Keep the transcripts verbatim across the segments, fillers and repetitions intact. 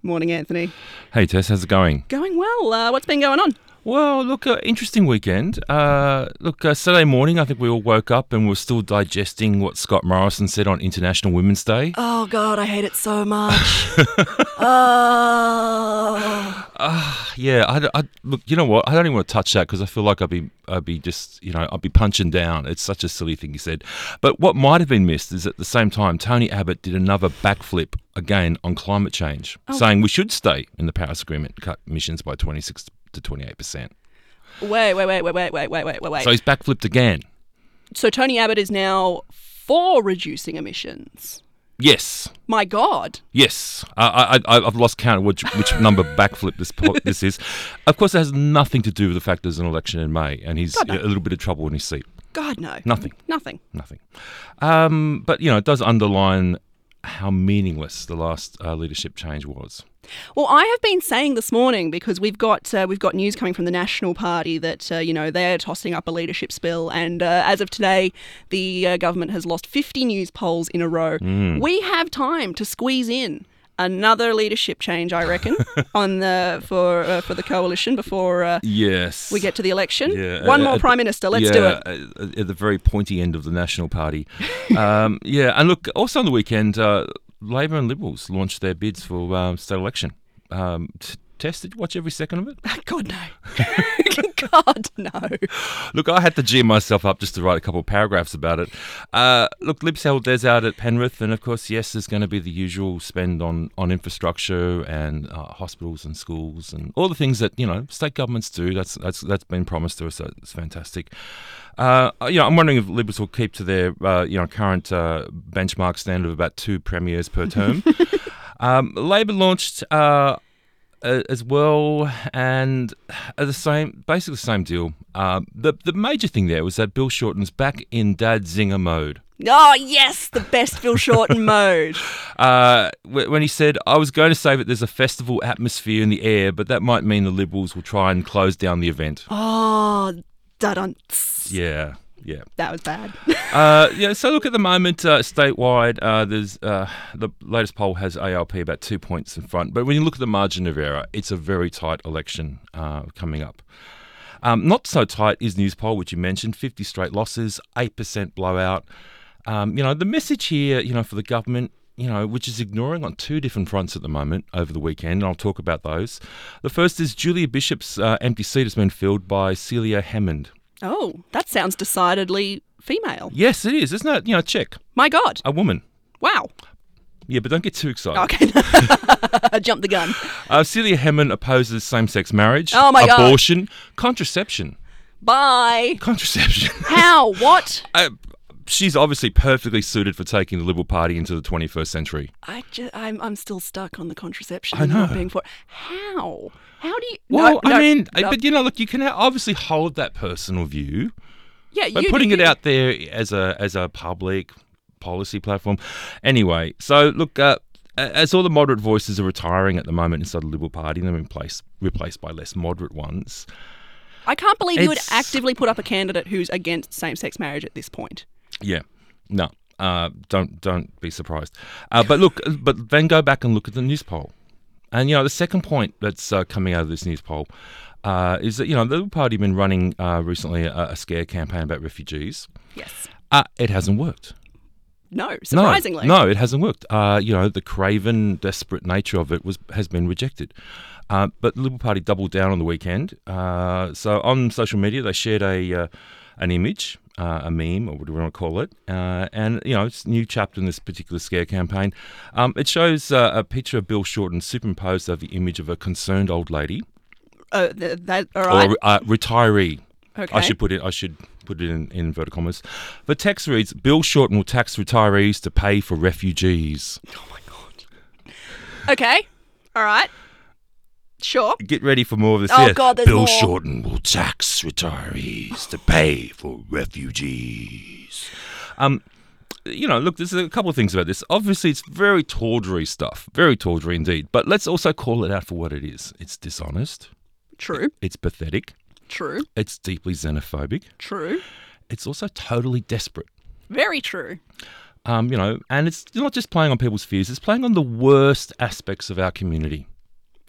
Morning, Anthony. Hey, Tess, how's it going? Going well. Uh, what's been going on? Well, look, uh, interesting weekend. Uh, look, uh, Saturday morning, I think we all woke up and we're still digesting what Scott Morrison said on International Women's Day. Oh, God, I hate it so much. oh. Uh, yeah, I, I, look, you know what? I don't even want to touch that because I feel like I'd be, I'd be just, you know, I'd be punching down. It's such a silly thing he said. But what might have been missed is at the same time, Tony Abbott did another backflip again on climate change, oh. saying we should stay in the Paris Agreement, cut emissions by twenty-six to twenty-eight percent. Wait, wait, wait, wait, wait, wait, wait, wait, wait. So he's backflipped again. So Tony Abbott is now for reducing emissions. Yes. My God. Yes. Uh, I, I, I've lost count of which, which number backflip this this is. Of course, it has nothing to do with the fact there's an election in May and he's God, no. a little bit of trouble in his seat. God, no. Nothing. Nothing. Nothing. Um, but, you know, it does underline how meaningless the last uh, leadership change was. Well, I have been saying this morning because we've got uh, we've got news coming from the National Party that uh, you know they're tossing up a leadership spill, and uh, as of today, the uh, government has lost fifty news polls in a row. Mm. We have time to squeeze in another leadership change, I reckon, on the for uh, for the coalition before uh, yes we get to the election. Yeah. One uh, more uh, prime minister. Let's yeah, do it. Uh, at the very pointy end of the National Party. um, yeah, and look, also on the weekend. Uh, Labor and Liberals launched their bids for um, state election. Um, t- Tess, did you watch every second of it? God, no. God, no. Look, I had to gee myself up just to write a couple of paragraphs about it. Uh, look, Libs held theirs out at Penrith, and of course, yes, there's going to be the usual spend on, on infrastructure and uh, hospitals and schools and all the things that, you know, state governments do. That's that's that's been promised to us, so it's fantastic. Uh, you know, I'm wondering if Liberals will keep to their, uh, you know, current uh, benchmark standard of about two premiers per term. um, Labor launched uh, as well, and the same, basically the same deal. Uh, the the major thing there was that Bill Shorten's back in Dad Zinger mode. Oh, yes, the best Bill Shorten mode. Uh, when he said, I was going to say that there's a festival atmosphere in the air, but that might mean the Liberals will try and close down the event. Oh, da-dun. Yeah, yeah. That was bad. uh, yeah, so look, at the moment, uh, statewide, uh, there's uh, the latest poll has A L P about two points in front. But when you look at the margin of error, it's a very tight election uh, coming up. Um, not so tight is Newspoll, which you mentioned, fifty straight losses, eight percent blowout. Um, you know, the message here, you know, for the government, you know, which is ignoring on two different fronts at the moment over the weekend, and I'll talk about those. The first is Julia Bishop's uh, empty seat has been filled by Celia Hammond. Oh, that sounds decidedly female. Yes, it is. Isn't it? You know, check. My God. A woman. Wow. Yeah, but don't get too excited. Okay. Jump the gun. Uh, Celia Hammond opposes same-sex marriage, oh my abortion, God. contraception. Bye. Contraception. How? What? uh, she's obviously perfectly suited for taking the Liberal Party into the twenty-first century. I just, I'm, I'm still stuck on the contraception. I know. Not being for How? How do you... Well, no, I no, mean, no. but you know, look, you can obviously hold that personal view. Yeah, But you putting you, it out there as a as a public policy platform. Anyway, so look, uh, as all the moderate voices are retiring at the moment inside the Liberal Party, and they're replaced replaced by less moderate ones. I can't believe you would It's- actively put up a candidate who's against same-sex marriage at this point. Yeah, no, uh, don't don't be surprised. Uh, but look, but then go back and look at the news poll, and you know the second point that's uh, coming out of this news poll. Uh, is that, you know, the Liberal Party have been running uh, recently a, a scare campaign about refugees. Yes. Uh, it hasn't worked. No, surprisingly. No, no, it hasn't worked. Uh, you know, the craven, desperate nature of it was has been rejected. Uh, but the Liberal Party doubled down on the weekend. Uh, so on social media, they shared a uh, an image, uh, a meme, or whatever you want to call it. Uh, and, you know, it's a new chapter in this particular scare campaign. Um, it shows uh, a picture of Bill Shorten superimposed over the image of a concerned old lady. Uh, th- that, all right. Or uh, retiree. Okay. I should put it. I should put it in, in inverted commas. The text reads: Bill Shorten will tax retirees to pay for refugees. Oh my God. Okay. All right. Sure. Get ready for more of this. Oh, here. God, there's Bill more. Shorten will tax retirees to pay for refugees. Um, you know, look, there's a couple of things about this. Obviously, it's very tawdry stuff, very tawdry indeed. But let's also call it out for what it is. It's dishonest. True. It's pathetic. True. It's deeply xenophobic. True. It's also totally desperate. Very true. Um, you know, and it's not just playing on people's fears, it's playing on the worst aspects of our community.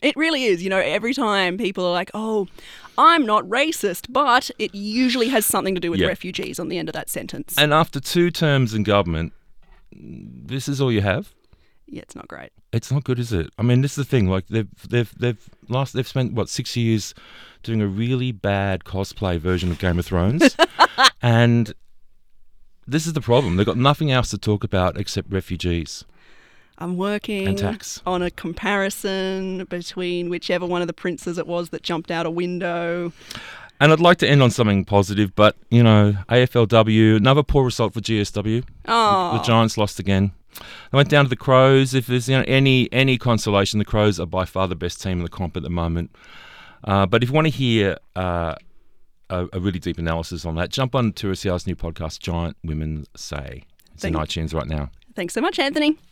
It really is. You know, every time people are like, oh, I'm not racist, but it usually has something to do with Yeah. refugees on the end of that sentence. And after two terms in government, this is all you have. Yeah, it's not great. It's not good, is it? I mean, this is the thing. Like they've they've they've last they've spent what six years doing a really bad cosplay version of Game of Thrones, and this is the problem. They've got nothing else to talk about except refugees. I'm working And tax. on a comparison between whichever one of the princes it was that jumped out a window. And I'd like to end on something positive, but you know, A F L W, another poor result for G S W. Oh, The Giants lost again. They went down to the Crows. If there's you know, any any consolation, the Crows are by far the best team in the comp at the moment. Uh, but if you want to hear uh, a, a really deep analysis on that, jump on to two S E R's new podcast, Giant Women Say. It's in Thank- iTunes right now. thanks so much, Anthony.